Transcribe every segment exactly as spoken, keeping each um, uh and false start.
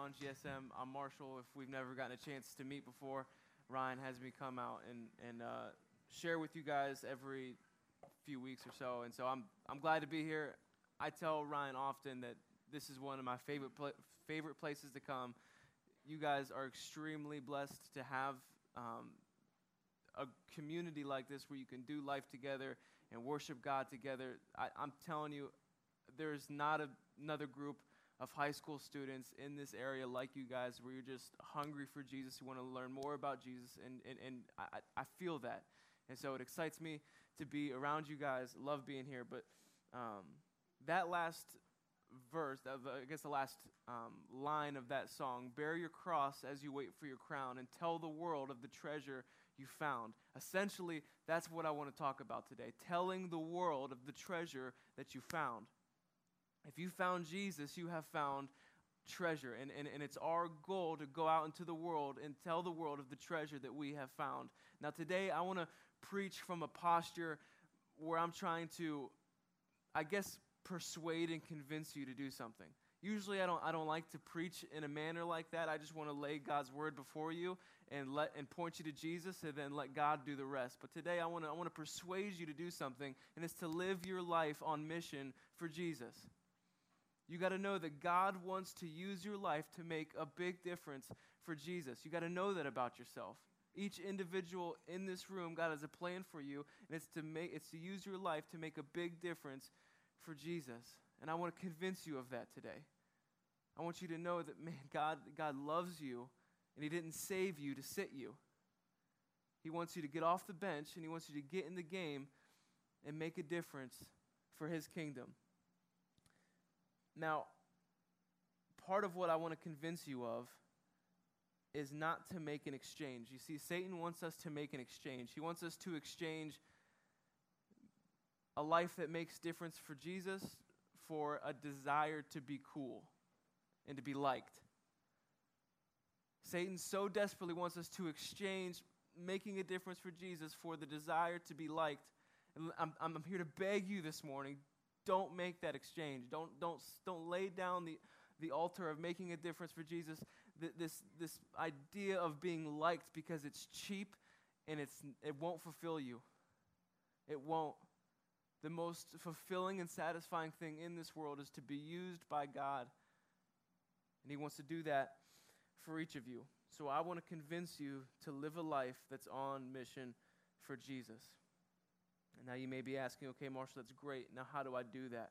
Challenge G S M. I'm Marshall. If we've never gotten a chance to meet before, Ryan has me come out and, and uh, share with you guys every few weeks or so. And so I'm I'm glad to be here. I tell Ryan often that this is one of my favorite pla- favorite places to come. You guys are extremely blessed to have um, a community like this where you can do life together and worship God together. I, I'm telling you, there's not a, another group of high school students in this area like you guys where you're just hungry for Jesus, you want to learn more about Jesus, and, and, and I, I feel that. And so it excites me to be around you guys, love being here. But um, that last verse, of the, I guess the last um, line of that song, bear your cross as you wait for your crown and tell the world of the treasure you found. Essentially, that's what I want to talk about today, telling the world of the treasure that you found. If you found Jesus, you have found treasure. And, and, and it's our goal to go out into the world and tell the world of the treasure that we have found. Now today, I want to preach from a posture where I'm trying to, I guess, persuade and convince you to do something. Usually I don't I don't like to preach in a manner like that. I just want to lay God's word before you and let and point you to Jesus and then let God do the rest. But today I want to I want to persuade you to do something, and it's to live your life on mission for Jesus. You got to know that God wants to use your life to make a big difference for Jesus. You got to know that about yourself. Each individual in this room, God has a plan for you, and it's to make it's to use your life to make a big difference for Jesus. And I want to convince you of that today. I want you to know that, man, God, God loves you, and he didn't save you to sit you. He wants you to get off the bench, and he wants you to get in the game and make a difference for his kingdom. Now, part of what I want to convince you of is not to make an exchange. You see, Satan wants us to make an exchange. He wants us to exchange a life that makes difference for Jesus for a desire to be cool and to be liked. Satan so desperately wants us to exchange making a difference for Jesus for the desire to be liked. And I'm, I'm here to beg you this morning, don't make that exchange. Don't don't don't lay down the, the altar of making a difference for Jesus. Th- this this idea of being liked because it's cheap and it's it won't fulfill you. It won't. The most fulfilling and satisfying thing in this world is to be used by God. And he wants to do that for each of you. So I want to convince you to live a life that's on mission for Jesus. And now you may be asking, okay, Marshall, that's great. Now how do I do that?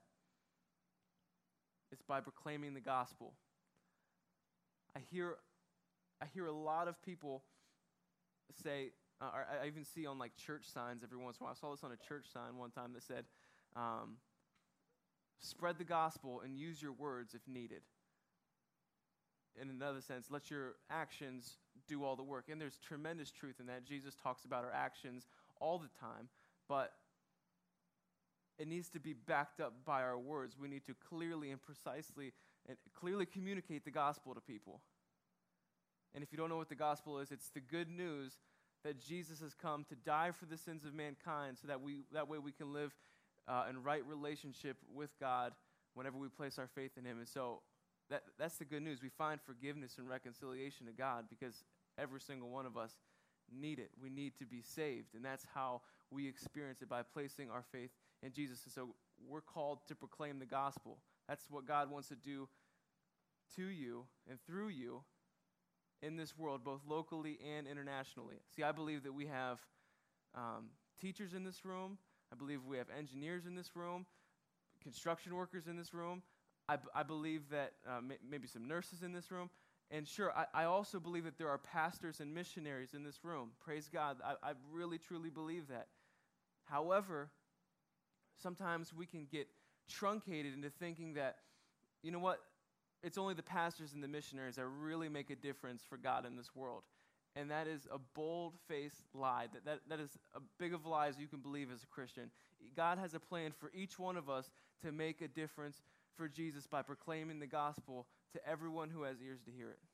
It's by proclaiming the gospel. I hear, I hear a lot of people say, uh, or I even see on like church signs every once in a while. I saw this on a church sign one time that said, um, spread the gospel and use your words if needed. In another sense, let your actions do all the work. And there's tremendous truth in that. Jesus talks about our actions all the time, but it needs to be backed up by our words. We need to clearly and precisely and clearly communicate the gospel to people. And if you don't know what the gospel is, it's the good news that Jesus has come to die for the sins of mankind so that we that way we can live uh, in right relationship with God whenever we place our faith in him. And so that that's the good news. We find forgiveness and reconciliation to God because every single one of us need it. We need to be saved, and that's how we experience it, by placing our faith in Jesus. And so we're called to proclaim the gospel. That's what God wants to do to you and through you in this world, both locally and internationally. See, I believe that we have um, teachers in this room. I believe we have engineers in this room, construction workers in this room. I, b- I believe that uh, may- maybe some nurses in this room. And sure, I, I also believe that there are pastors and missionaries in this room. Praise God. I, I really, truly believe that. However, sometimes we can get truncated into thinking that, you know what, it's only the pastors and the missionaries that really make a difference for God in this world. And that is a bold-faced lie. That, that, that is a big of a lie as you can believe as a Christian. God has a plan for each one of us to make a difference for Jesus by proclaiming the gospel to everyone who has ears to hear it.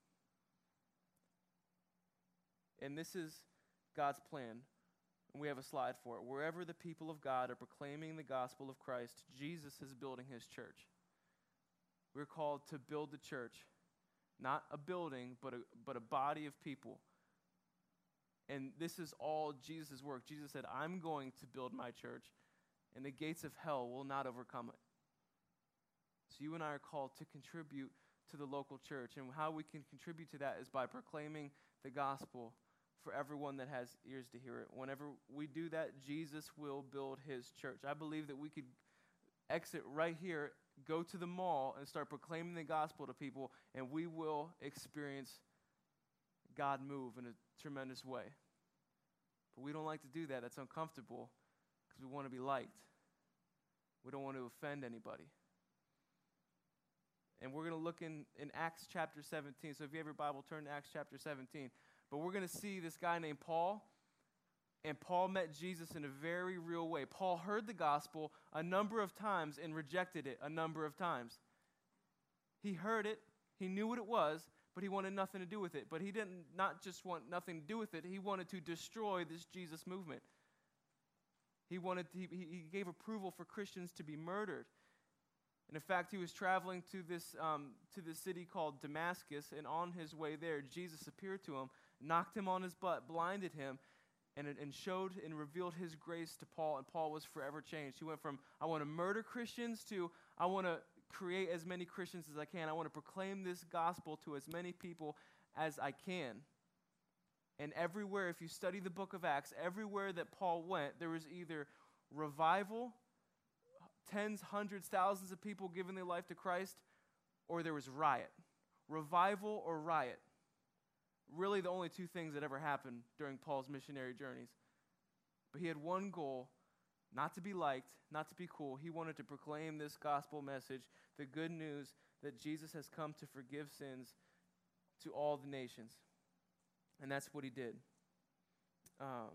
And this is God's plan. And we have a slide for it. Wherever the people of God are proclaiming the gospel of Christ, Jesus is building his church. We're called to build the church. Not a building, but a, but a body of people. And this is all Jesus' work. Jesus said, I'm going to build my church, and the gates of hell will not overcome it. So you and I are called to contribute to the local church. And how we can contribute to that is by proclaiming the gospel for everyone that has ears to hear it. Whenever we do that, Jesus will build his church. I believe that we could exit right here, go to the mall, and start proclaiming the gospel to people, and we will experience God move in a tremendous way. But we don't like to do that. That's uncomfortable because we want to be liked. We don't want to offend anybody. And we're going to look in, in Acts chapter seventeen. So if you have your Bible, turn to Acts chapter seventeen. But we're going to see this guy named Paul. And Paul met Jesus in a very real way. Paul heard the gospel a number of times and rejected it a number of times. He heard it. He knew what it was, but he wanted nothing to do with it. But he didn't not just want nothing to do with it. He wanted to destroy this Jesus movement. He wanted to, he, he gave approval for Christians to be murdered. And in fact, he was traveling to this um, to this city called Damascus, and on his way there, Jesus appeared to him, knocked him on his butt, blinded him, and, and showed and revealed his grace to Paul, and Paul was forever changed. He went from, I want to murder Christians, to, I want to create as many Christians as I can. I want to proclaim this gospel to as many people as I can. And everywhere, if you study the book of Acts, everywhere that Paul went, there was either revival, tens, hundreds, thousands of people giving their life to Christ, or there was riot. Revival or riot. Really the only two things that ever happened during Paul's missionary journeys. But he had one goal, not to be liked, not to be cool. He wanted to proclaim this gospel message, the good news that Jesus has come to forgive sins to all the nations. And that's what he did. Um,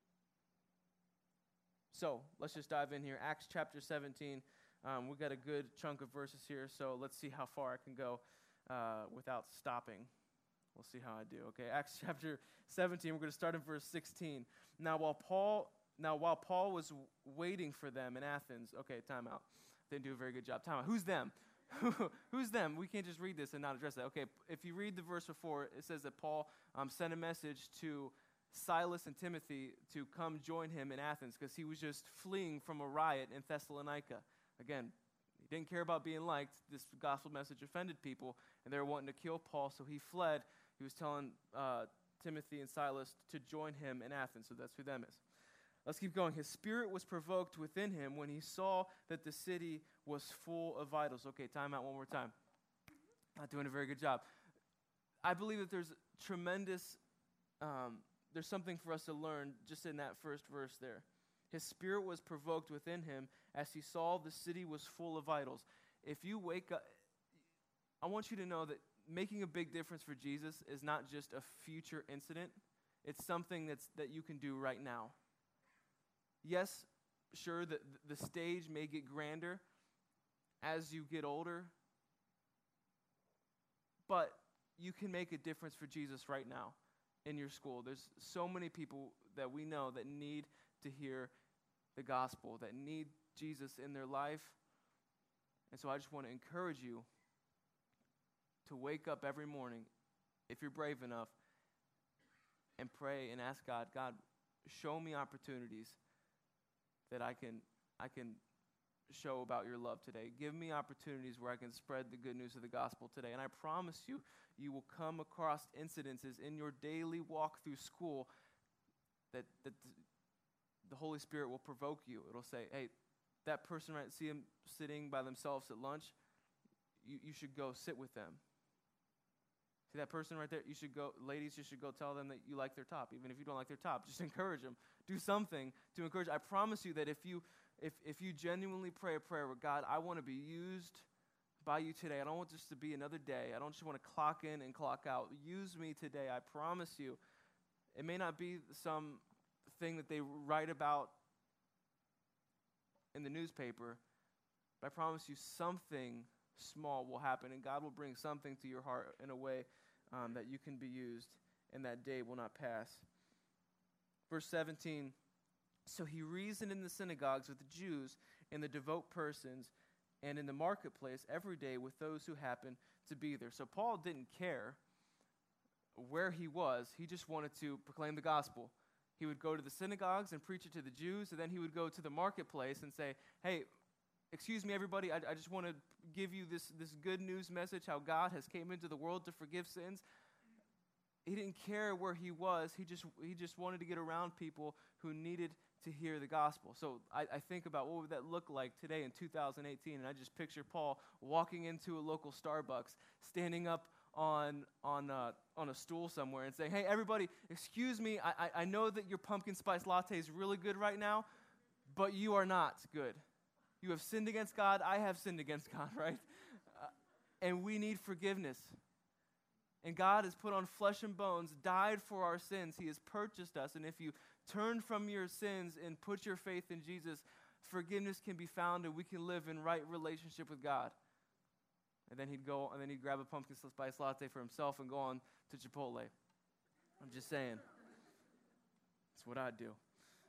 so let's just dive in here. Acts chapter seventeen. Um, we've got a good chunk of verses here, so let's see how far I can go uh, without stopping. We'll see how I do. Okay, Acts chapter seventeen. We're going to start in verse sixteen. Now, while Paul, now while Paul was waiting for them in Athens. Okay, time out. Didn't do a very good job. Time out. Who's them? Who's them? We can't just read this and not address that. Okay, if you read the verse before, it says that Paul um, sent a message to Silas and Timothy to come join him in Athens because he was just fleeing from a riot in Thessalonica. Again, he didn't care about being liked. This gospel message offended people, and they were wanting to kill Paul, so he fled. He was telling uh, Timothy and Silas to join him in Athens, so that's who them is. Let's keep going. His spirit was provoked within him when he saw that the city was full of idols. Okay, time out one more time. Not doing a very good job. I believe that there's tremendous, um, there's something for us to learn just in that first verse there. His spirit was provoked within him as he saw the city was full of idols. If you wake up, I want you to know that making a big difference for Jesus is not just a future incident. It's something that's that you can do right now. Yes, sure, the, the stage may get grander as you get older, but you can make a difference for Jesus right now in your school. There's so many people that we know that need to hear the gospel, that need Jesus in their life. And so I just want to encourage you to wake up every morning, if you're brave enough, and pray and ask God, God, show me opportunities that I can I can show about your love today. Give me opportunities where I can spread the good news of the gospel today. And I promise you, you will come across incidences in your daily walk through school that, that the Holy Spirit will provoke you. It'll say, hey, that person, right, see them sitting by themselves at lunch, you, you should go sit with them. See that person right there? You should go, ladies, you should go tell them that you like their top. Even if you don't like their top, just encourage them. Do something to encourage. I promise you that if you if if you genuinely pray a prayer with God, I want to be used by you today. I don't want this to be another day. I don't just want to clock in and clock out. Use me today. I promise you. It may not be some thing that they write about in the newspaper, but I promise you something small will happen, and God will bring something to your heart in a way um, that you can be used, and that day will not pass. Verse seventeen, so he reasoned in the synagogues with the Jews and the devout persons, and in the marketplace every day with those who happened to be there. So Paul didn't care where he was. He just wanted to proclaim the gospel. He would go to the synagogues and preach it to the Jews, and then he would go to the marketplace and say, hey, excuse me, everybody, I, I just want to give you this, this good news message, how God has came into the world to forgive sins. He didn't care where he was. He just he just wanted to get around people who needed to hear the gospel. So I, I think about what would that look like today in two thousand eighteen, and I just picture Paul walking into a local Starbucks, standing up on on uh, on a stool somewhere and saying, hey, everybody, excuse me, I, I, I know that your pumpkin spice latte is really good right now, but you are not good. You have sinned against God. I have sinned against God, right? Uh, and we need forgiveness. And God has put on flesh and bones, died for our sins. He has purchased us. And if you turn from your sins and put your faith in Jesus, forgiveness can be found and we can live in right relationship with God. And then he'd go, and then he'd grab a pumpkin spice latte for himself and go on to Chipotle. I'm just saying. That's what I'd do.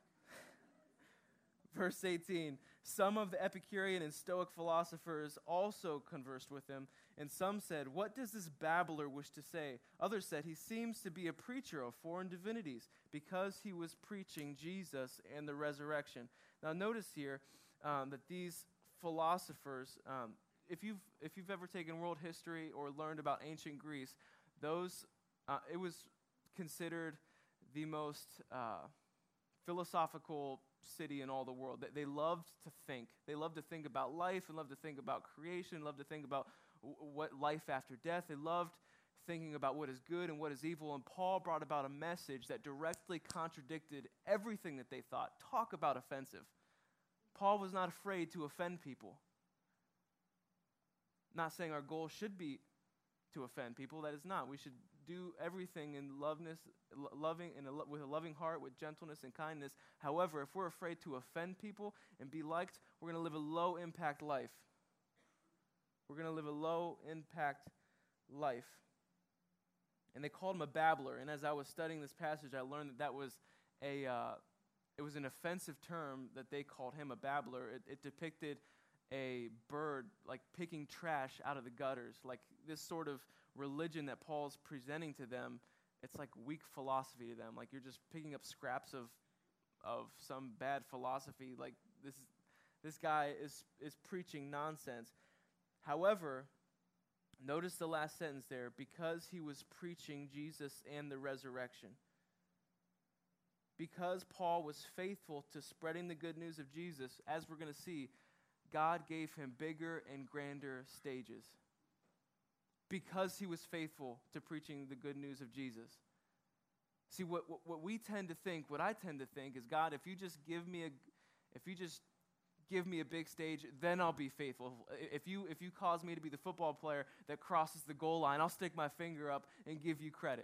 Verse eighteen, some of the Epicurean and Stoic philosophers also conversed with him, and some said, what does this babbler wish to say? Others said, he seems to be a preacher of foreign divinities, because he was preaching Jesus and the resurrection. Now notice here um, that these philosophers, um, if you've if you've ever taken world history or learned about ancient Greece, those uh, it was considered the most uh, philosophical city in all the world. They, they loved to think. They loved to think about life and loved to think about creation, loved to think about w- what life after death. They loved thinking about what is good and what is evil. And Paul brought about a message that directly contradicted everything that they thought. Talk about offensive. Paul was not afraid to offend people. Not saying our goal should be to offend people. That is not. We should do everything in loveness, lo- loving, in a lo- with a loving heart, with gentleness and kindness. However, if we're afraid to offend people and be liked, we're going to live a low-impact life. We're going to live a low-impact life. And they called him a babbler. And as I was studying this passage, I learned that that was a uh, it was an offensive term that they called him a babbler. It, it depicted a bird like picking trash out of the gutters, like this sort of religion that Paul's presenting to them. It's like weak philosophy to them, like you're just picking up scraps of of some bad philosophy. Like this this guy is is preaching nonsense. However, notice the last sentence there, because he was preaching Jesus and the resurrection. Because Paul was faithful to spreading the good news of Jesus, as we're going to see, God gave him bigger and grander stages because he was faithful to preaching the good news of Jesus. See, what, what what we tend to think, what I tend to think is, God, if you just give me a, if you just give me a big stage, then I'll be faithful. If you if you cause me to be the football player that crosses the goal line, I'll stick my finger up and give you credit.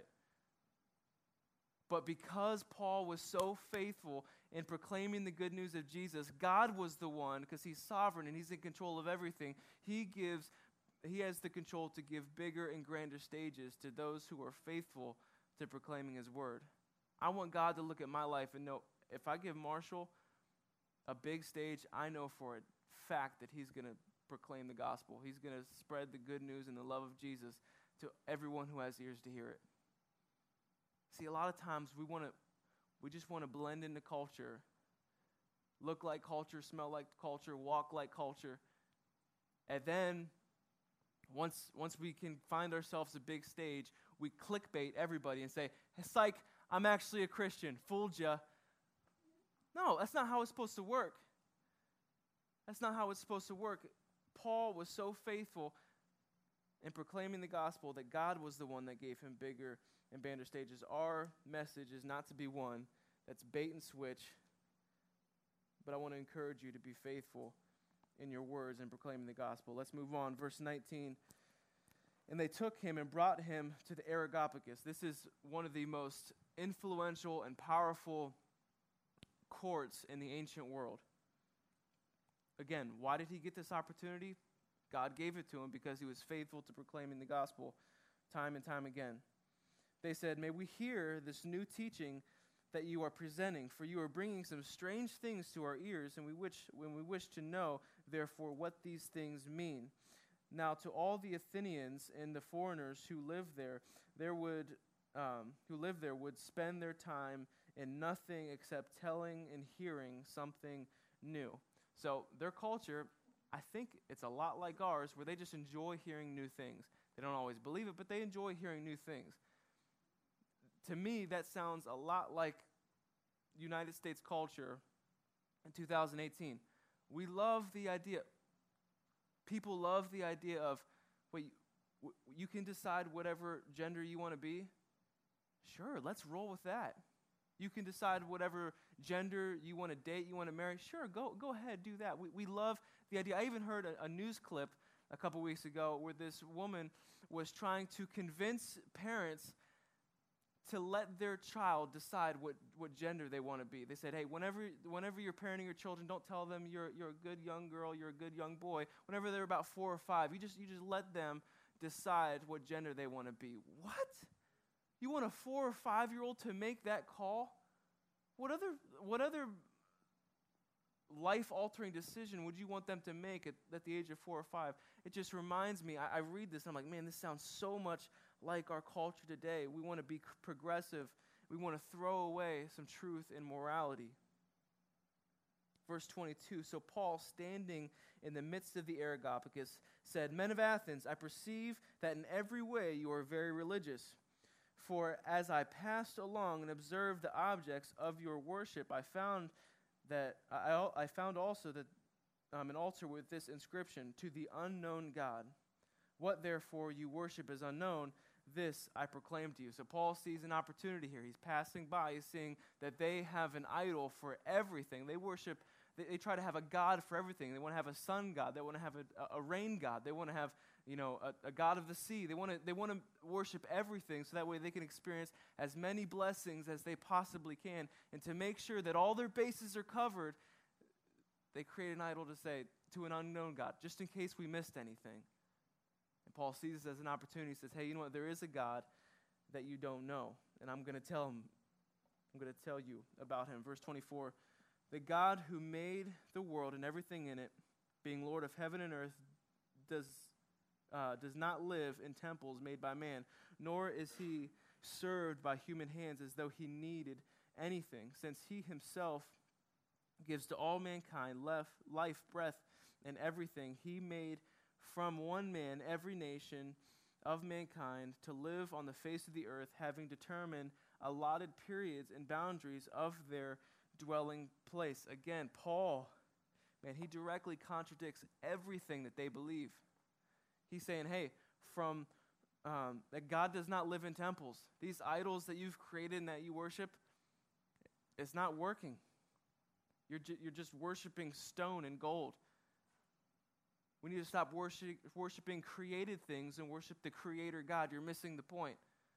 But because Paul was so faithful in proclaiming the good news of Jesus, God was the one, because he's sovereign and he's in control of everything. He gives, he has the control to give bigger and grander stages to those who are faithful to proclaiming his word. I want God to look at my life and know, if I give Marshall a big stage, I know for a fact that he's going to proclaim the gospel. He's going to spread the good news and the love of Jesus to everyone who has ears to hear it. See, a lot of times we want to, we just want to blend into culture, look like culture, smell like culture, walk like culture, and then once once we can find ourselves a big stage, we clickbait everybody and say, hey, psych, I'm actually a Christian. Fooled ya. No, that's not how it's supposed to work. That's not how it's supposed to work. Paul was so faithful in proclaiming the gospel that God was the one that gave him bigger and grander stages. Our message is not to be one that's bait and switch, but I want to encourage you to be faithful in your words and proclaiming the gospel. Let's move on. Verse nineteen. And they took him and brought him to the Areopagus. This is one of the most influential and powerful courts in the ancient world. Again, why did he get this opportunity? God gave it to him because he was faithful to proclaiming the gospel time and time again. They said, may we hear this new teaching that you are presenting, for you are bringing some strange things to our ears, and we wish, when we wish to know, therefore, what these things mean. Now to all the Athenians and the foreigners who lived there, there would um, who lived there would spend their time in nothing except telling and hearing something new. So their culture, I think it's a lot like ours, where they just enjoy hearing new things. They don't always believe it, but they enjoy hearing new things. To me, that sounds a lot like United States culture in two thousand eighteen. We love the idea. People love the idea of, wait, w- you can decide whatever gender you want to be? Sure, let's roll with that. You can decide whatever gender you want to date, you want to marry. Sure, go go ahead, do that. We we love the idea. I even heard a, a news clip a couple weeks ago where this woman was trying to convince parents to let their child decide what, what gender they want to be. They said, hey, whenever whenever you're parenting your children, don't tell them you're you're a good young girl, you're a good young boy. Whenever they're about four or five, you just you just let them decide what gender they want to be. What? You want a four or five-year-old to make that call? What other what other life-altering decision would you want them to make at, at the age of four or five? It just reminds me, I, I read this, and I'm like, man, this sounds so much like our culture today. We want to be progressive. We want to throw away some truth and morality. Verse twenty-two, so Paul, standing in the midst of the Areopagus, said, men of Athens, I perceive that in every way you are very religious. For as I passed along and observed the objects of your worship, I found that I, I found also that um, an altar with this inscription, to the unknown God. What therefore you worship is unknown, this I proclaim to you. So Paul sees an opportunity here. He's passing by. He's seeing that they have an idol for everything. They worship, they, they try to have a God for everything. They want to have a sun god. They want to have a, a rain god. They want to have, you know, a, a god of the sea. They want to they want to worship everything so that way they can experience as many blessings as they possibly can. And to make sure that all their bases are covered, they create an idol to say, to an unknown God, just in case we missed anything. And Paul sees this as an opportunity. He says, hey, you know what? There is a God that you don't know. And I'm going to tell him, I'm going to tell you about him. Verse twenty-four, the God who made the world and everything in it, being Lord of heaven and earth, does uh, does not live in temples made by man, nor is he served by human hands as though he needed anything, since he himself gives to all mankind life, life, breath, and everything. He made from one man every nation of mankind to live on the face of the earth, having determined allotted periods and boundaries of their dwelling place. Again, Paul, man, he directly contradicts everything that they believe. He's saying, hey, from um, that God does not live in temples. These idols that you've created and that you worship, it's not working. You're, ju- you're just worshiping stone and gold. We need to stop worship, worshiping created things and worship the Creator God. You're missing the point.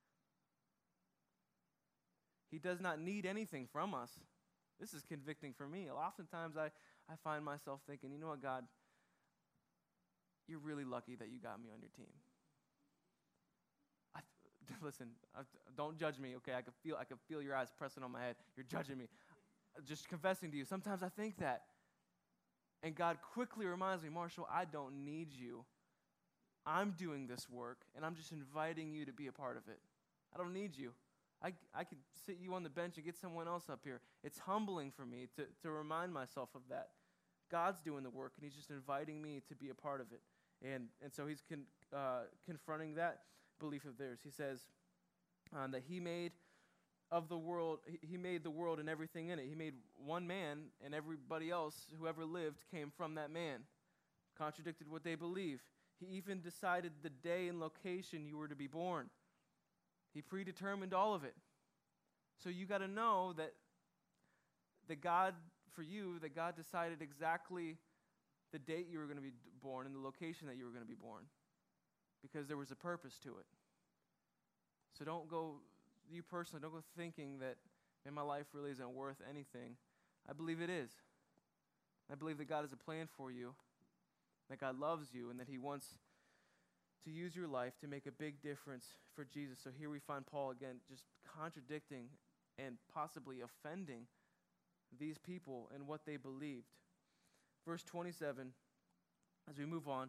He does not need anything from us. This is convicting for me. Oftentimes I, I find myself thinking, you know what, God, you're really lucky that you got me on your team. I, listen, I, don't judge me, okay? I can feel I can feel your eyes pressing on my head. You're judging me. Just confessing to you. Sometimes I think that. And God quickly reminds me, Marshall, I don't need you. I'm doing this work, and I'm just inviting you to be a part of it. I don't need you. I, I could sit you on the bench and get someone else up here. It's humbling for me to, to remind myself of that. God's doing the work, and he's just inviting me to be a part of it. And, and so he's con, uh, confronting that belief of theirs. He says um, that he made of the world, he made the world and everything in it. He made one man, and everybody else who ever lived came from that man. Contradicted what they believe. He even decided the day and location you were to be born. He predetermined all of it. So you got to know that the God, for you, that God decided exactly the date you were going to be born and the location that you were going to be born, because there was a purpose to it. So don't go, you personally, don't go thinking that, man, my life really isn't worth anything. I believe it is. I believe that God has a plan for you, that God loves you, and that he wants to use your life to make a big difference for Jesus. So here we find Paul again just contradicting and possibly offending these people and what they believed. Verse twenty-seven, as we move on,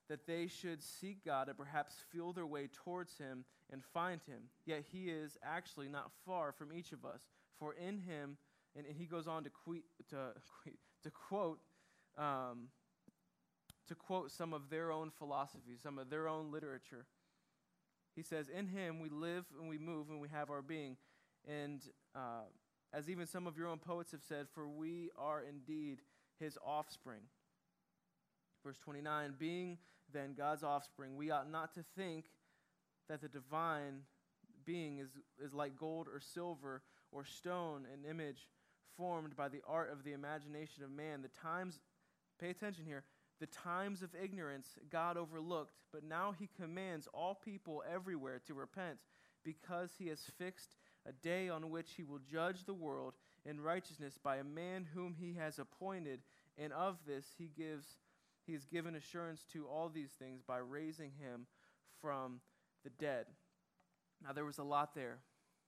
that they should seek God and perhaps feel their way towards him and find him. Yet he is actually not far from each of us. For in him, and, and he goes on to, que- to, to quote um, to quote some of their own philosophy, some of their own literature. He says, in him we live and we move and we have our being. And uh, as even some of your own poets have said, for we are indeed his offspring. Verse twenty-nine, being then God's offspring, we ought not to think that the divine being is, is like gold or silver or stone, an image formed by the art of the imagination of man. The times, pay attention here, the times of ignorance God overlooked, but now he commands all people everywhere to repent, because he has fixed a day on which he will judge the world in righteousness by a man whom he has appointed, and of this he gives he has given assurance to all these things by raising him from the dead. Now there was a lot there,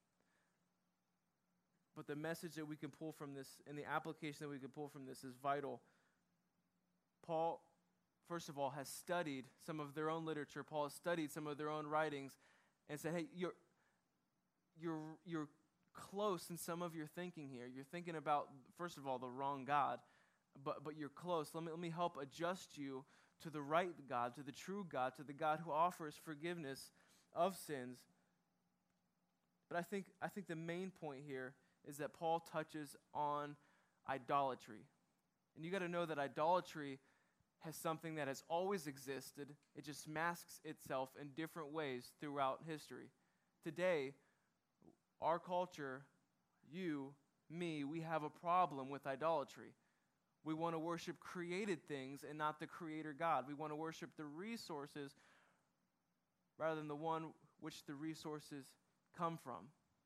but the message that we can pull from this and the application that we can pull from this is vital. Paul, first of all, has studied some of their own literature. Paul has studied some of their own writings and said, hey, you're you're you're close in some of your thinking here. You're thinking about, first of all, the wrong God, but but you're close. Let me let me help adjust you to the right God, to the true God, to the God who offers forgiveness of sins. But I think I think the main point here is that Paul touches on idolatry. And you got to know that idolatry has something that has always existed. It just masks itself in different ways throughout history. Today, our culture, you, me, we have a problem with idolatry. We want to worship created things and not the creator God. We want to worship the resources rather than the one which the resources come from.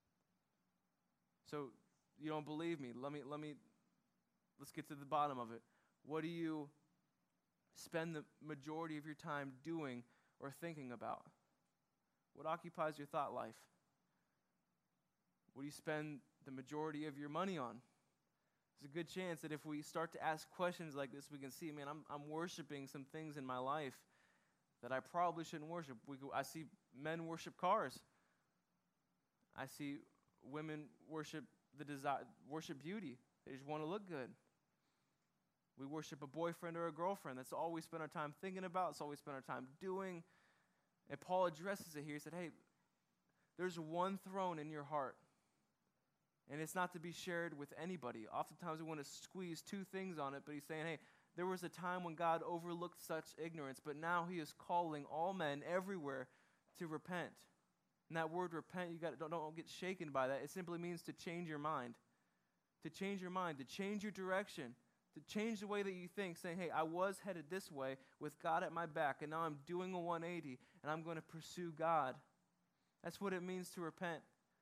So, you don't believe me. Let me let me let's get to the bottom of it. What do you spend the majority of your time doing or thinking about? What occupies your thought life? What do you spend the majority of your money on? There's a good chance that if we start to ask questions like this, we can see, man, I'm I'm worshiping some things in my life that I probably shouldn't worship. We go, I see men worship cars. I see women worship the desire, worship beauty. They just want to look good. We worship a boyfriend or a girlfriend. That's all we spend our time thinking about. That's all we spend our time doing. And Paul addresses it here. He said, hey, there's one throne in your heart, and it's not to be shared with anybody. Oftentimes we want to squeeze two things on it, but he's saying, hey, there was a time when God overlooked such ignorance, but now he is calling all men everywhere to repent. And that word repent, you got don't, don't get shaken by that. It simply means to change your mind. To change your mind, to change your direction, to change the way that you think, saying, hey, I was headed this way with God at my back, and now I'm doing a one eighty, and I'm going to pursue God. That's what it means to repent.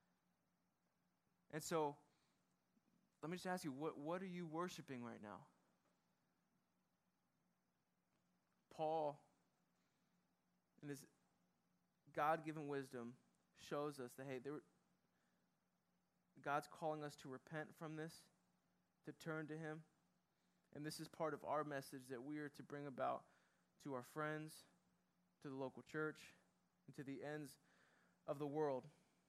And so, let me just ask you, what, what are you worshiping right now? Paul, in his God-given wisdom, shows us that, hey, there, God's calling us to repent from this, to turn to him. And this is part of our message that we are to bring about to our friends, to the local church, and to the ends of the world.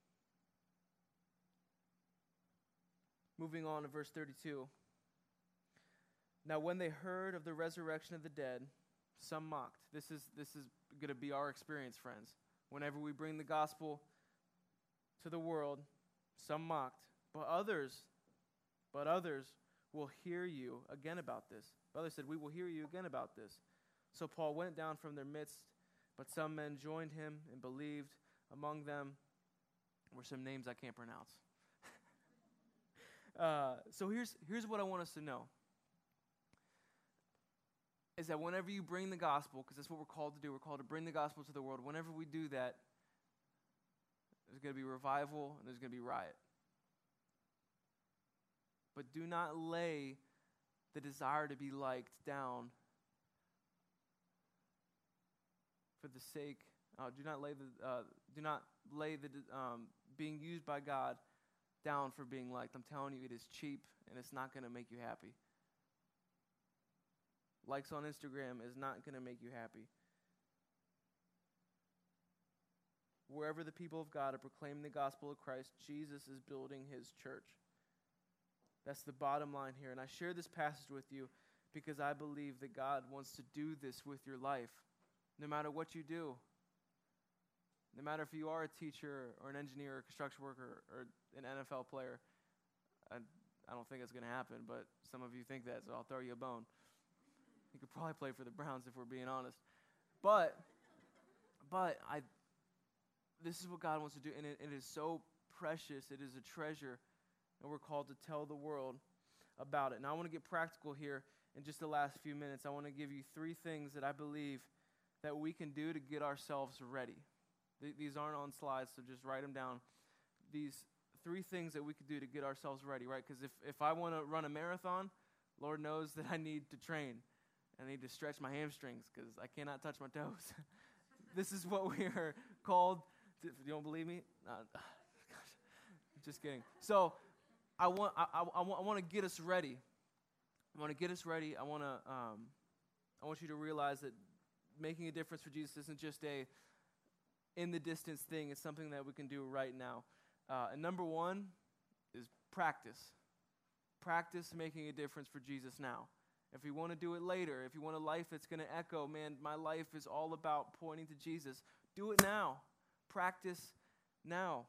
Moving on to verse thirty-two. Now when they heard of the resurrection of the dead, some mocked. This is this is going to be our experience, friends. Whenever we bring the gospel to the world, some mocked. But others, but others will hear you again about this. Others said, we will hear you again about this. So Paul went down from their midst, but some men joined him and believed. Among them were some names I can't pronounce. uh, so here's here's what I want us to know. Is that whenever you bring the gospel, because that's what we're called to do, we're called to bring the gospel to the world. Whenever we do that, there's going to be revival and there's going to be riot. But do not lay the desire to be liked down for the sake. Uh, do not lay the uh, do not lay the um, being used by God down for being liked. I'm telling you, it is cheap and it's not going to make you happy. Likes on Instagram is not going to make you happy. wherever the people of God are proclaiming the gospel of Christ, Jesus is building his church. That's the bottom line here. And I share this passage with you because I believe that God wants to do this with your life, no matter what you do. No matter if you are a teacher or an engineer or a construction worker or an N F L player. I, I don't think it's going to happen, but some of you think that, so I'll throw you a bone. You could probably play for the Browns if we're being honest. But, but I, this is what God wants to do, and it, it is so precious. It is a treasure, and we're called to tell the world about it. Now, I want to get practical here in just the last few minutes. I want to give you three things that I believe that we can do to get ourselves ready. Th- these aren't on slides, so just write them down. These three things that we could do to get ourselves ready, right? Because if, if I want to run a marathon, Lord knows that I need to train. I need to stretch my hamstrings because I cannot touch my toes. This is what we are called to, if you don't believe me, uh, just kidding. So I want I, I, I want I want to get us ready. I want to get us ready. I want to um, I want you to realize that making a difference for Jesus isn't just a in the distance thing. It's something that we can do right now. Uh, and number one is practice. Practice making a difference for Jesus now. If you want to do it later, if you want a life that's going to echo, man, my life is all about pointing to Jesus, do it now. Practice now.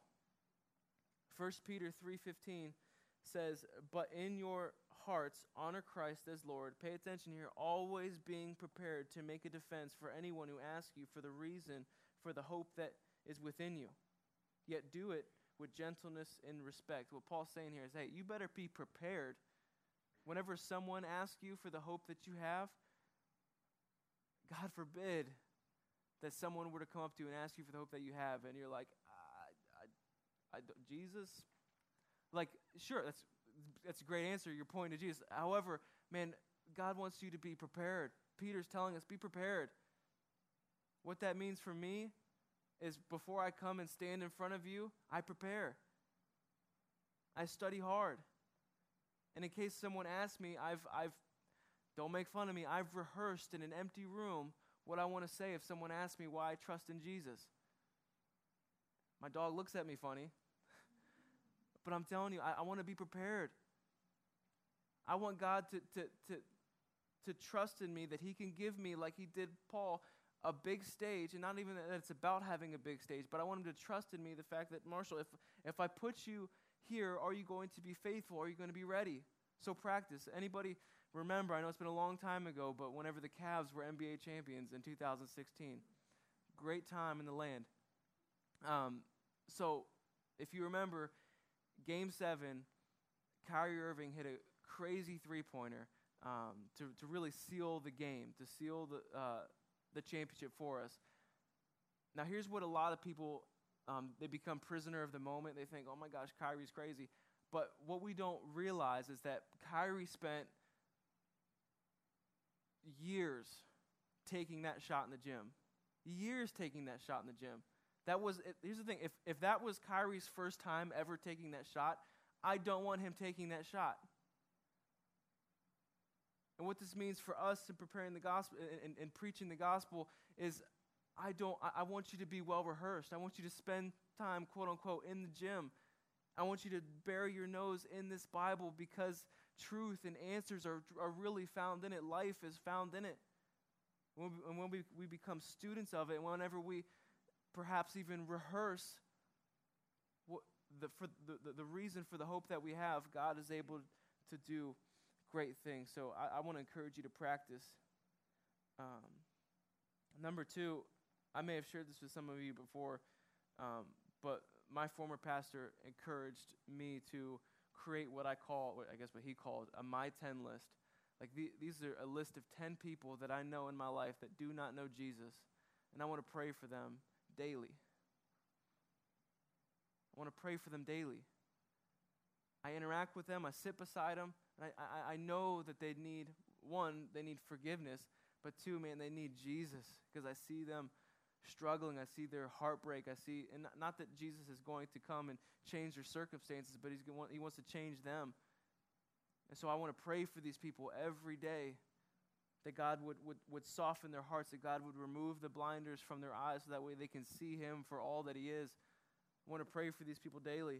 First Peter three fifteen says, but in your hearts, honor Christ as Lord. Pay attention here, always being prepared to make a defense for anyone who asks you for the reason for the hope that is within you. Yet do it with gentleness and respect. What Paul's saying here is, hey, you better be prepared. Whenever someone asks you for the hope that you have, God forbid that someone were to come up to you and ask you for the hope that you have, and you're like, I, I, I, Jesus? Like, sure, that's that's a great answer. You're pointing to Jesus. However, man, God wants you to be prepared. Peter's telling us, be prepared. What that means for me is before I come and stand in front of you, I prepare. I study hard. And in case someone asks me, I've, I've, don't make fun of me, I've rehearsed in an empty room what I want to say if someone asks me why I trust in Jesus. My dog looks at me funny, but I'm telling you, I, I want to be prepared. I want God to, to, to, to trust in me that he can give me, like he did Paul, a big stage, and not even that it's about having a big stage, but I want him to trust in me the fact that, Marshall, if if I put you here, are you going to be faithful? Are you going to be ready? So practice. Anybody remember, I know it's been a long time ago, but whenever the Cavs were N B A champions in two thousand sixteen, great time in the land. Um, so if you remember, Game seven, Kyrie Irving hit a crazy three-pointer um, to, to really seal the game, to seal the uh, the championship for us. Now, here's what a lot of people, um, they become prisoner of the moment. They think, oh my gosh, Kyrie's crazy. But what we don't realize is that Kyrie spent years taking that shot in the gym. Years taking that shot in the gym. That was, it, here's the thing, if, if that was Kyrie's first time ever taking that shot, I don't want him taking that shot. And what this means for us in preparing the gospel and, and, and preaching the gospel is I don't I, I want you to be well rehearsed. I want you to spend time, quote unquote, in the gym. I want you to bury your nose in this Bible because truth and answers are, are really found in it. Life is found in it. When we, and when we, we become students of it, and whenever we perhaps even rehearse what the, for the, the, the reason for the hope that we have, God is able to do great things. So I, I want to encourage you to practice. Um, number two, I may have shared this with some of you before, um, but my former pastor encouraged me to create what I call, I guess what he called, a My ten list. Like the, these are a list of ten people that I know in my life that do not know Jesus, and I want to pray for them daily. I want to pray for them daily. I interact with them, I sit beside them, and I, I, I know that they need, one, they need forgiveness, but two, man, they need Jesus, because I see them struggling, I see their heartbreak, I see, and not, not that Jesus is going to come and change their circumstances, but he's going, he wants to change them. And so I want to pray for these people every day that God would, would, would soften their hearts, that God would remove the blinders from their eyes so that way they can see him for all that he is. I want to pray for these people daily.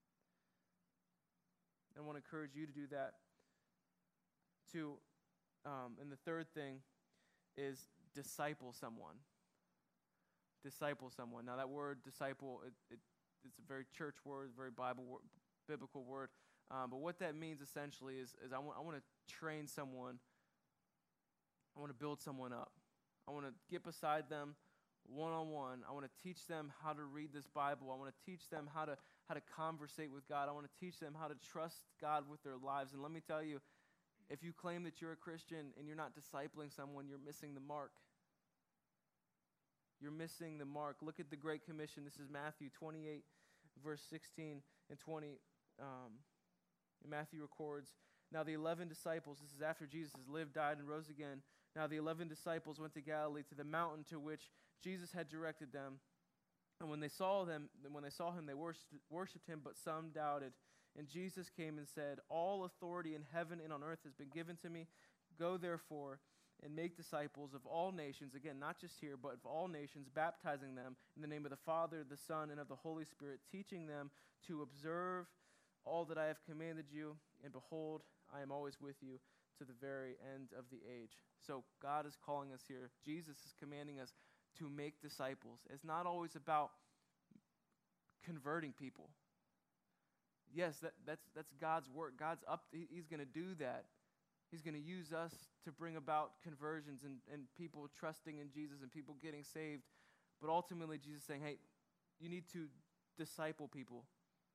I want to encourage you to do that too. Um, and the third thing is disciple someone. Disciple someone. Now that word disciple, it, it, it's a very church word, very Bible word, biblical word. Um, but what that means essentially is, is I want, I want to train someone. I want to build someone up. I want to get beside them one-on-one. I want to teach them how to read this Bible. I want to teach them how to how to conversate with God. I want to teach them how to trust God with their lives. And let me tell you, if you claim that you're a Christian and you're not discipling someone, you're missing the mark. You're missing the mark. Look at the Great Commission. This is Matthew twenty-eight, verse sixteen and twenty. Um, Matthew records, now the eleven disciples, this is after Jesus has lived, died, and rose again. Now the eleven disciples went to Galilee, to the mountain to which Jesus had directed them. And when they saw them, when they saw him, they worshipped, worshipped him, but some doubted. And Jesus came and said, all authority in heaven and on earth has been given to me. Go therefore and make disciples of all nations, again, not just here, but of all nations, baptizing them in the name of the Father, the Son, and of the Holy Spirit, teaching them to observe all that I have commanded you. And behold, I am always with you to the very end of the age. So God is calling us here. Jesus is commanding us to make disciples. It's not always about converting people. Yes, that, that's that's God's work. God's up. He, he's going to do that. He's going to use us to bring about conversions and, and people trusting in Jesus and people getting saved. But ultimately, Jesus is saying, hey, you need to disciple people.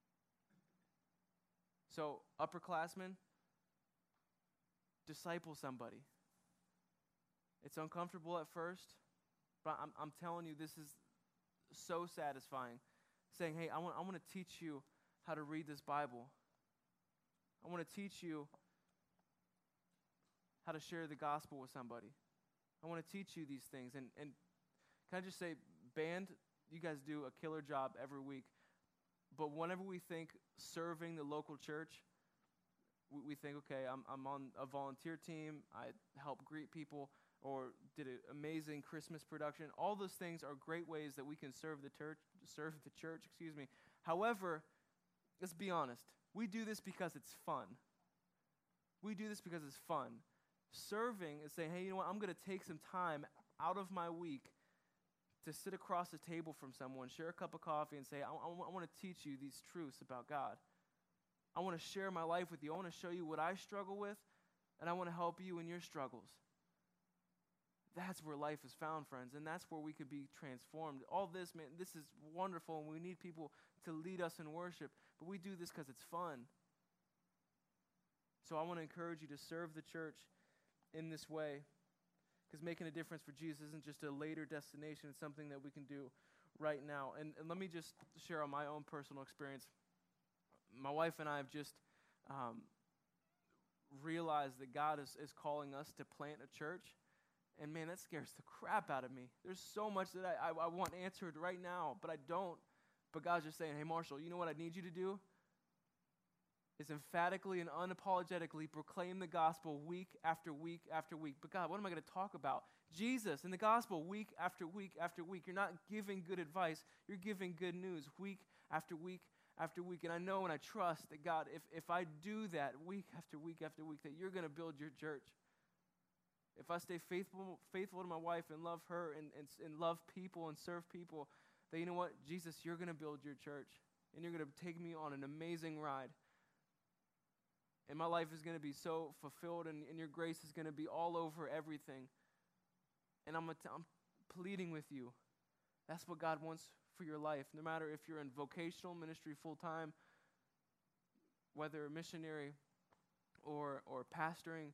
So, upperclassmen, disciple somebody. It's uncomfortable at first, but I'm, I'm telling you, this is so satisfying. Saying, hey, I want, I want to teach you how to read this Bible. I want to teach you how to share the gospel with somebody. I want to teach you these things. And, and can I just say, band, you guys do a killer job every week. But whenever we think serving the local church, we, we think, okay, I'm, I'm on a volunteer team. I help greet people or did an amazing Christmas production. All those things are great ways that we can serve the church, serve the church, excuse me. However, let's be honest. We do this because it's fun. We do this because it's fun. Serving is saying, hey, you know what? I'm going to take some time out of my week to sit across the table from someone, share a cup of coffee, and say, I, I, I want to teach you these truths about God. I want to share my life with you. I want to show you what I struggle with, and I want to help you in your struggles. That's where life is found, friends, and that's where we could be transformed. All this, man, this is wonderful, and we need people to lead us in worship, but we do this because it's fun. So I want to encourage you to serve the church in this way, because making a difference for Jesus isn't just a later destination. It's something that we can do right now. And, and let me just share on my own personal experience. My wife and I have just um, realized that God is, is calling us to plant a church. And man, that scares the crap out of me. There's so much that I, I, I want answered right now, but I don't. But God's just saying, hey, Marshall, you know what I need you to do? Is emphatically and unapologetically proclaim the gospel week after week after week. But God, what am I going to talk about? Jesus and the gospel week after week after week. You're not giving good advice. You're giving good news week after week after week. And I know and I trust that, God, if, if I do that week after week after week, that you're going to build your church. If I stay faithful faithful to my wife and love her and, and, and love people and serve people, that, you know what, Jesus, you're going to build your church. And you're going to take me on an amazing ride. And my life is going to be so fulfilled, and, and your grace is going to be all over everything. And I'm, t- I'm pleading with you. That's what God wants for your life. No matter if you're in vocational ministry full-time, whether a missionary or or pastoring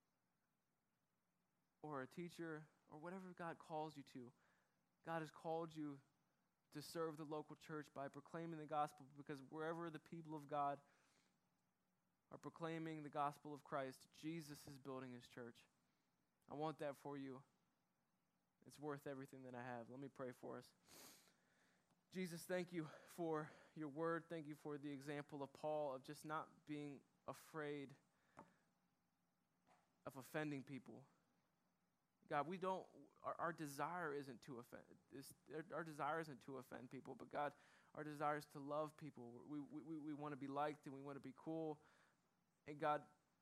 or a teacher or whatever God calls you to. God has called you to serve the local church by proclaiming the gospel, because wherever the people of God are proclaiming the gospel of Christ, Jesus is building his church. I want that for you. It's worth everything that I have. Let me pray for us. Jesus, thank you for your word. Thank you for the example of Paul of just not being afraid of offending people. God, we don't, our, our desire isn't to offend, is, our desire isn't to offend people, but God, our desire is to love people. We, we, we, we want to be liked and we want to be cool. And God,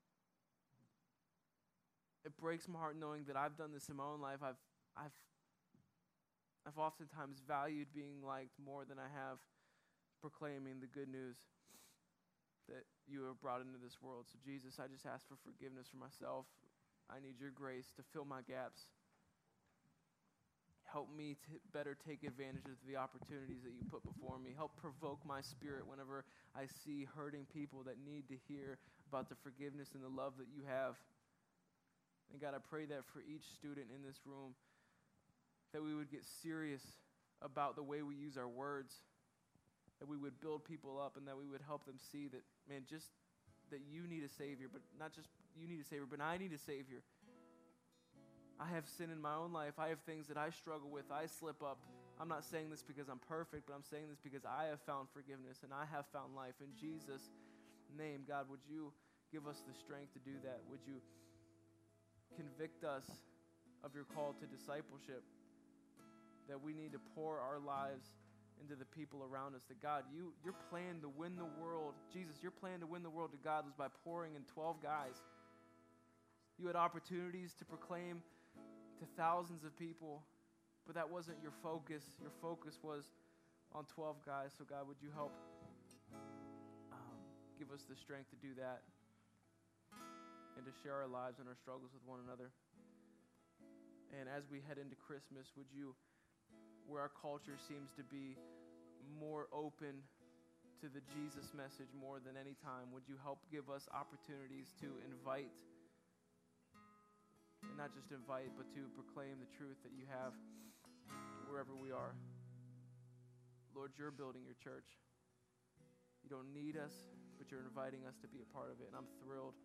it breaks my heart knowing that I've done this in my own life. I've, I've, I've oftentimes valued being liked more than I have proclaiming the good news that you have brought into this world. So Jesus, I just ask for forgiveness for myself. I need your grace to fill my gaps. Help me to better take advantage of the opportunities that you put before me. Help provoke my spirit whenever I see hurting people that need to hear about the forgiveness and the love that you have. And God, I pray that for each student in this room, that we would get serious about the way we use our words, that we would build people up, and that we would help them see that, man, just that you need a Savior, but not just you need a Savior, but I need a Savior. I have sin in my own life. I have things that I struggle with. I slip up. I'm not saying this because I'm perfect, but I'm saying this because I have found forgiveness and I have found life. In Jesus' name, God, would you give us the strength to do that? Would you convict us of your call to discipleship, that we need to pour our lives into the people around us, that God, you, your plan to win the world, Jesus, your plan to win the world to God was by pouring in twelve guys. You had opportunities to proclaim to thousands of people, but that wasn't your focus. Your focus was on twelve guys. So God, would you help um, give us the strength to do that and to share our lives and our struggles with one another. And as we head into Christmas, would you, where our culture seems to be more open to the Jesus message more than any time, would you help give us opportunities to invite, and not just invite, but to proclaim the truth that you have wherever we are. Lord, you're building your church. You don't need us, but you're inviting us to be a part of it, and I'm thrilled.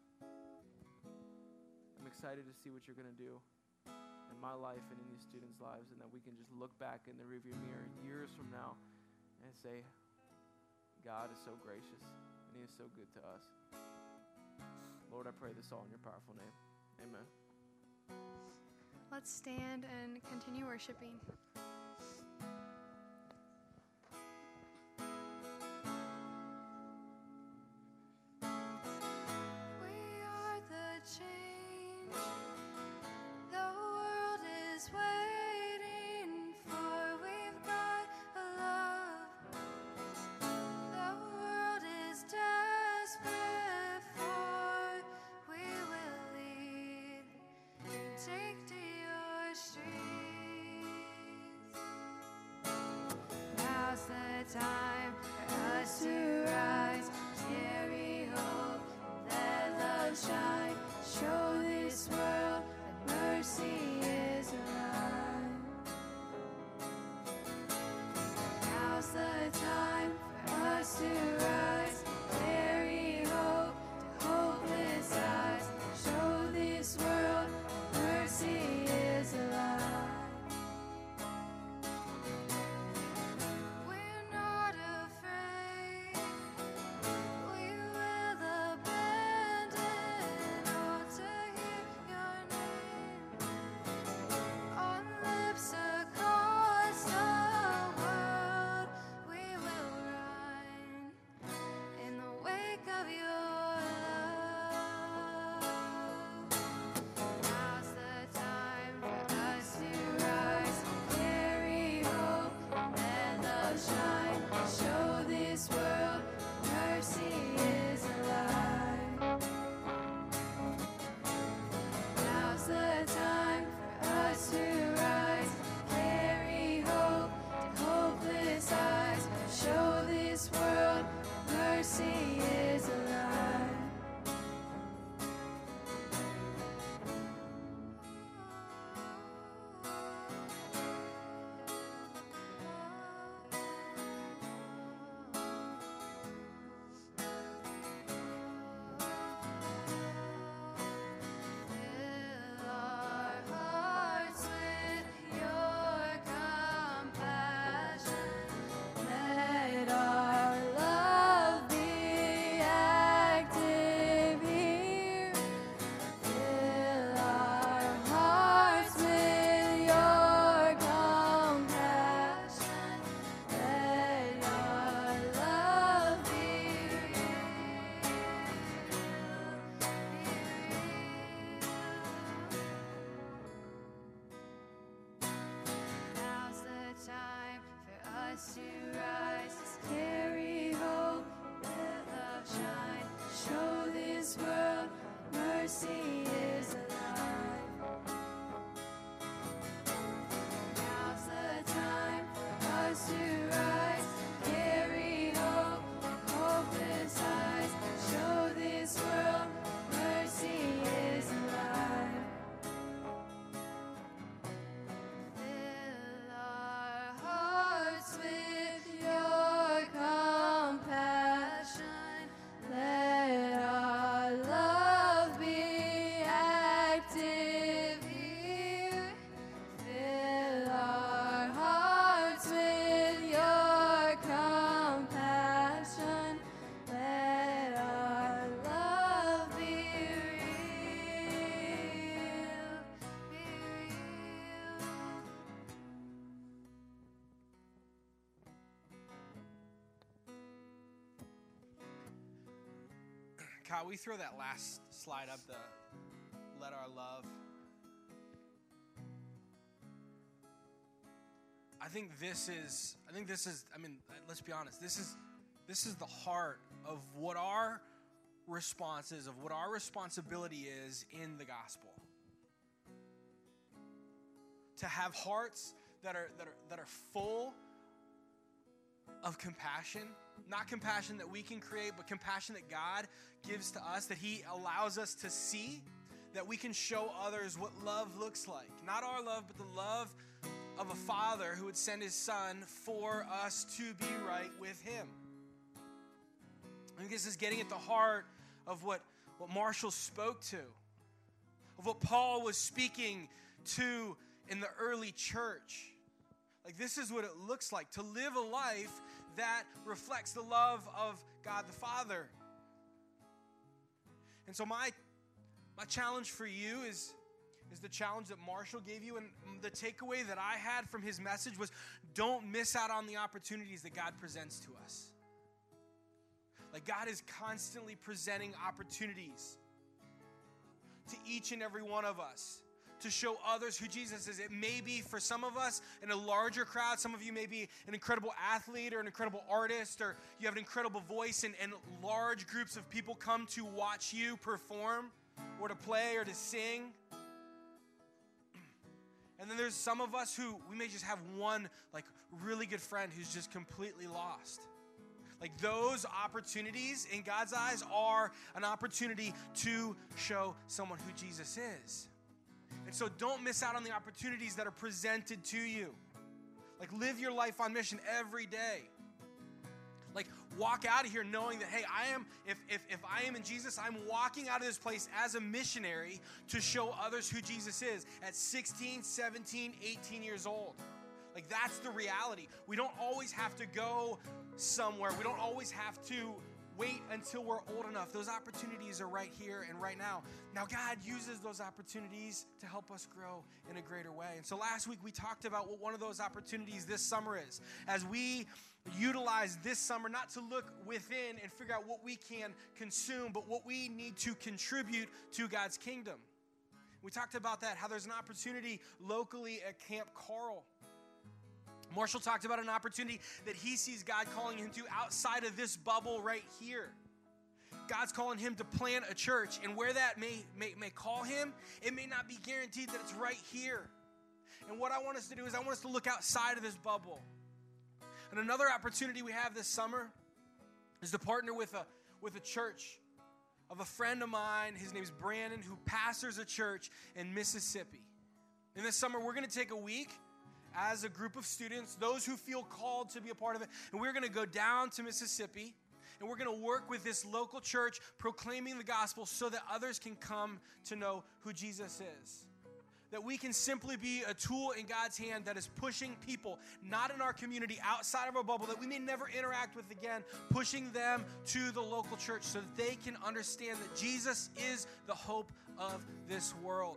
I'm excited to see what you're going to do in my life and in these students' lives, and that we can just look back in the rearview mirror years from now and say, God is so gracious, and he is so good to us. Lord, I pray this all in your powerful name. Amen. Let's stand and continue worshiping. Time for us to rise, carry hope, let love shine, show this world that mercy is alive. Now's the time for us to rise, carry hope to hopeless eyes, show this world that mercy is alive. We're not Todd, we throw that last slide up, the let our love. I think this is, I think this is, I mean, let's be honest, this is, this is the heart of what our response is, of what our responsibility is in the gospel. To have hearts that are, that are, that are full of compassion, not compassion that we can create, but compassion that God gives to us, that he allows us to see, that we can show others what love looks like. Not our love, but the love of a father who would send his son for us to be right with him. I think this is getting at the heart of what, what Marshall spoke to, of what Paul was speaking to in the early church. Like, this is what it looks like to live a life that reflects the love of God the Father. And so my my challenge for you is, is the challenge that Marshall gave you. And the takeaway that I had from his message was, don't miss out on the opportunities that God presents to us. Like, God is constantly presenting opportunities to each and every one of us to show others who Jesus is. It may be for some of us in a larger crowd. Some of you may be an incredible athlete or an incredible artist, or you have an incredible voice, and, and large groups of people come to watch you perform or to play or to sing. And then there's some of us who we may just have one like really good friend who's just completely lost. Like, those opportunities in God's eyes are an opportunity to show someone who Jesus is. And so don't miss out on the opportunities that are presented to you. Like, live your life on mission every day. Like, walk out of here knowing that, hey, I am, if, if, if I am in Jesus, I'm walking out of this place as a missionary to show others who Jesus is at sixteen, seventeen, eighteen years old. Like, that's the reality. We don't always have to go somewhere. We don't always have to wait until we're old enough. Those opportunities are right here and right now. Now, God uses those opportunities to help us grow in a greater way. And so last week we talked about what one of those opportunities this summer is. As we utilize this summer not to look within and figure out what we can consume, but what we need to contribute to God's kingdom. We talked about that, how there's an opportunity locally at Camp Carl. Marshall talked about an opportunity that he sees God calling him to outside of this bubble right here. God's calling him to plant a church, and where that may, may, may call him, it may not be guaranteed that it's right here. And what I want us to do is I want us to look outside of this bubble. And another opportunity we have this summer is to partner with a, with a church of a friend of mine. His name's Brandon, who pastors a church in Mississippi. And this summer, we're going to take a week as a group of students, those who feel called to be a part of it. And we're going to go down to Mississippi, and we're going to work with this local church proclaiming the gospel so that others can come to know who Jesus is. That we can simply be a tool in God's hand that is pushing people, not in our community, outside of our bubble, that we may never interact with again, pushing them to the local church so that they can understand that Jesus is the hope of this world.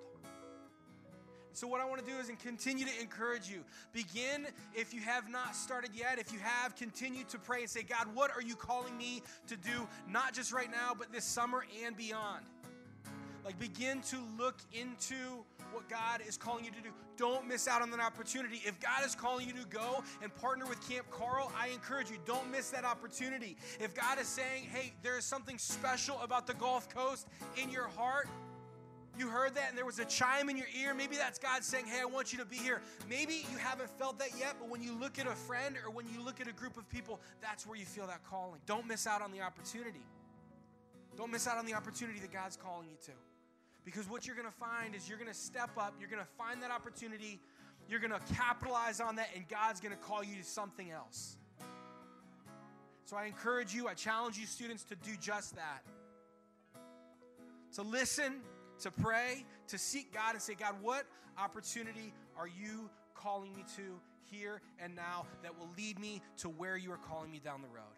So what I want to do is continue to encourage you. Begin, if you have not started yet, if you have, continue to pray and say, God, what are you calling me to do, not just right now, but this summer and beyond? Like, begin to look into what God is calling you to do. Don't miss out on that opportunity. If God is calling you to go and partner with Camp Carl, I encourage you, don't miss that opportunity. If God is saying, hey, there is something special about the Gulf Coast in your heart, you heard that and there was a chime in your ear. Maybe that's God saying, hey, I want you to be here. Maybe you haven't felt that yet, but when you look at a friend or when you look at a group of people, that's where you feel that calling. Don't miss out on the opportunity. Don't miss out on the opportunity that God's calling you to. Because what you're going to find is you're going to step up, you're going to find that opportunity, you're going to capitalize on that, and God's going to call you to something else. So I encourage you, I challenge you students to do just that. To listen, to pray, to seek God and say, God, what opportunity are you calling me to here and now that will lead me to where you are calling me down the road?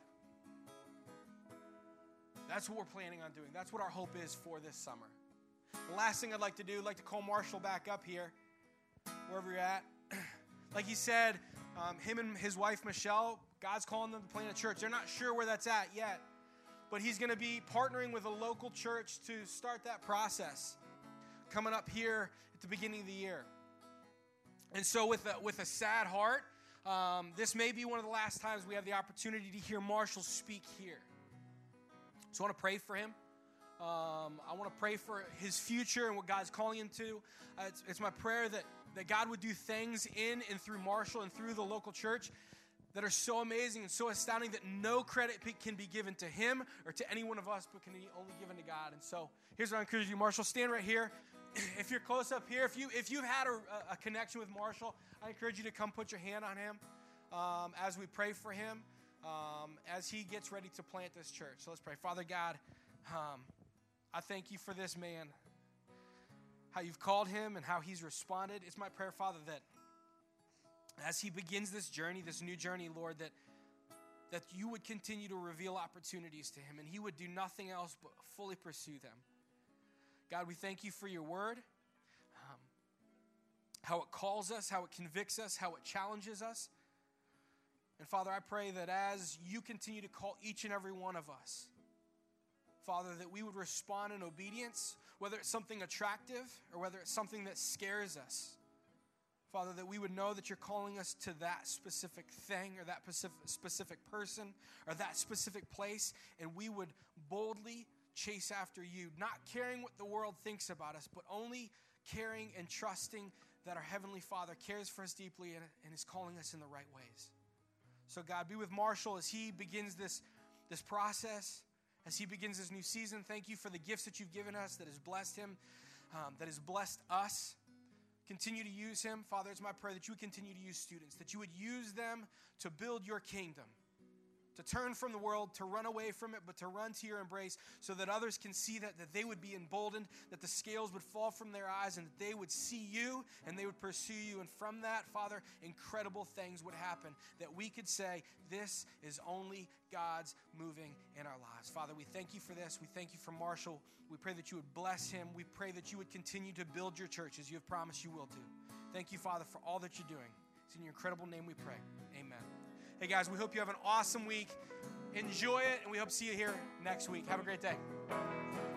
That's what we're planning on doing. That's what our hope is for this summer. The last thing I'd like to do, I'd like to call Marshall back up here, wherever you're at. Like he said, um, him and his wife, Michelle, God's calling them to plant a church. They're not sure where that's at yet. but he's going to be partnering with a local church to start that process coming up here at the beginning of the year. And so with a, with a sad heart, um, this may be one of the last times we have the opportunity to hear Marshall speak here. So I want to pray for him. Um, I want to pray for his future and what God's calling him to. Uh, it's, it's my prayer that, that God would do things in and through Marshall and through the local church that are so amazing and so astounding that no credit can be given to him or to any one of us, but can be only given to God. And so here's what I encourage you, Marshall. Stand right here. If you're close up here, if, you, if you've had a, a connection with Marshall, I encourage you to come put your hand on him um, as we pray for him, um, as he gets ready to plant this church. So let's pray. Father God, um, I thank you for this man, how you've called him and how he's responded. It's my prayer, Father, that as he begins this journey, this new journey, Lord, that, that you would continue to reveal opportunities to him and he would do nothing else but fully pursue them. God, we thank you for your word, um, how it calls us, how it convicts us, how it challenges us. And Father, I pray that as you continue to call each and every one of us, Father, that we would respond in obedience, whether it's something attractive or whether it's something that scares us. Father, that we would know that you're calling us to that specific thing or that specific, specific person or that specific place, and we would boldly chase after you, not caring what the world thinks about us, but only caring and trusting that our Heavenly Father cares for us deeply and, and is calling us in the right ways. So God, be with Marshall as he begins this, this process, as he begins this new season. Thank you for the gifts that you've given us that has blessed him, um, that has blessed us. Continue to use him. Father, it's my prayer that you would continue to use students, that you would use them to build your kingdom, to turn from the world, to run away from it, but to run to your embrace so that others can see that, that they would be emboldened, that the scales would fall from their eyes and that they would see you and they would pursue you. And from that, Father, incredible things would happen, that we could say, this is only God's moving in our lives. Father, we thank you for this. We thank you for Marshall. We pray that you would bless him. We pray that you would continue to build your church as you have promised you will do. Thank you, Father, for all that you're doing. It's in your incredible name we pray. Amen. Hey, guys, we hope you have an awesome week. Enjoy it, and we hope to see you here next week. Have a great day.